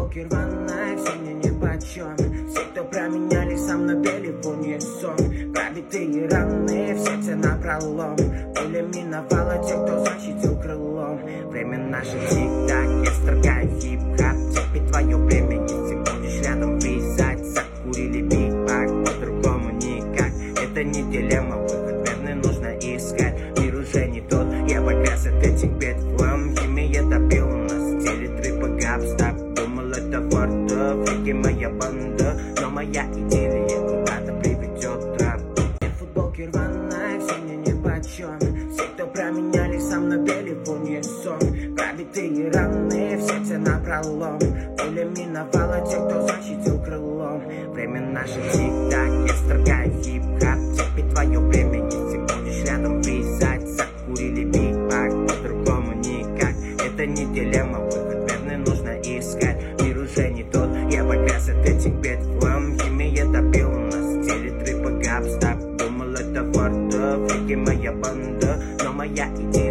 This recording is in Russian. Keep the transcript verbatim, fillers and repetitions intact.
Футболки рваная, все мне нипочем. Все, кто променяли, со мной пели в унисон. Пробитые раны, в сердце напролом. Пуля миновала тех, кто защитил крылом. Время наше тик-так, я строгаю хип-хап. Теперь твое время, если будешь рядом вязать. Закурили биг-пак, по-другому никак. Это не дилемма, выход верный нужно искать. Мир уже не тот, я погряз от этих бед. Флэм, химия топила нас в теле трипа гапстап. Думал это форта, фрики моя банда. Но моя идея куда-то приведет рэп. Нет футболки рваная, все мне нипочем. Все, кто променяли, со мной пели в унисон. Пробитые раны, в сердце напролом. Пуля миновала тех, кто защитил крылом. Время наше тик-так, я строгаю хип-хап. Теперь твое время, если будешь рядом вязать. Закурили биг-пак, по-другому никак. Это не дилемма, выход верный нужно искать. Мир уже не тот, я погряз от этих бед. Флэм, химия топила нас в теле трипа гапстап. Думал это форта, фрики моя банда. Но моя идея